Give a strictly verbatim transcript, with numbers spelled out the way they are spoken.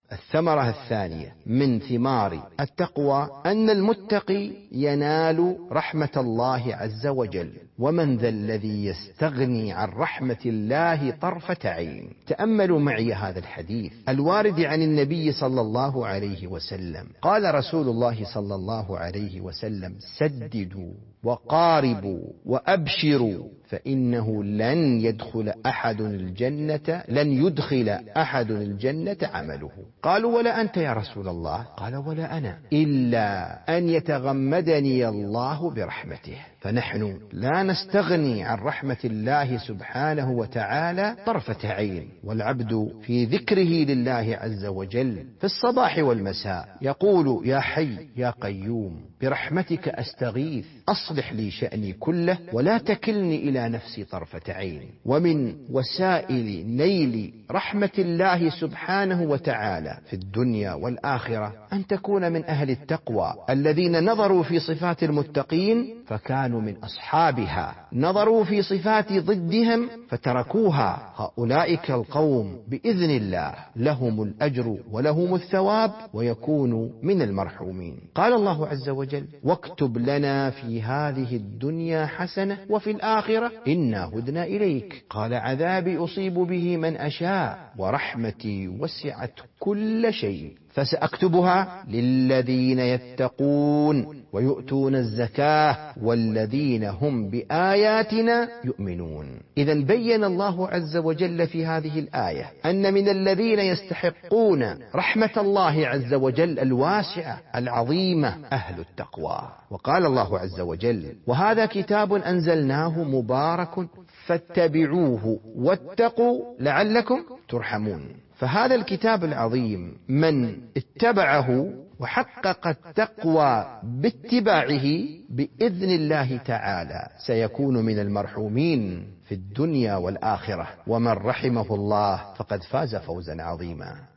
الثمرة الثانية من ثمار التقوى أن المتقي ينال رحمة الله عز وجل. ومن ذا الذي يستغني عن رحمة الله طرفة عين؟ تأملوا معي هذا الحديث الوارد عن النبي صلى الله عليه وسلم. قال رسول الله صلى الله عليه وسلم: سددوا وقاربوا وأبشروا، فإنه لن يدخل أحد الجنة لن يدخل أحد الجنة عمله. قالوا: ولا أنت يا رسول الله؟ قال: ولا أنا، إلا أن يتغمدني الله برحمته. فنحن لا نستغني عن رحمة الله سبحانه وتعالى طرفة عين. والعبد في ذكره لله عز وجل في الصباح والمساء يقول: يا حي يا قيوم برحمتك أستغيث أصلح لي شأني كله ولا تكلني إلى نفسي طرفة عين. ومن وسائل نيل رحمة الله سبحانه وتعالى في الدنيا والآخرة أن تكون من أهل التقوى الذين نظروا في صفات المتقين فكانوا من أصحابها، نظروا في صفات ضدهم فتركوها. هؤلاء القوم بإذن الله لهم الأجر ولهم الثواب ويكونوا من المرحومين. قال الله عز وجل: واكتب لنا في هذه الدنيا حسنة وفي الآخرة إنا هدنا إليك. قال: عذابي أصيب به من أشاء ورحمتي وسعت كل شيء فسأكتبها للذين يتقون ويؤتون الزكاة والذين هم بآياتنا يؤمنون. إذن بين الله عز وجل في هذه الآية أن من الذين يستحقون رحمة الله عز وجل الواسعة العظيمة أهل التقوى. وقال الله عز وجل: وهذا كتاب أنزلناه مبارك فاتبعوه واتقوا لعلكم ترحمون. فهذا الكتاب العظيم من اتبعه وحقق التقوى باتباعه بإذن الله تعالى سيكون من المرحومين في الدنيا والآخرة، ومن رحمه الله فقد فاز فوزا عظيما.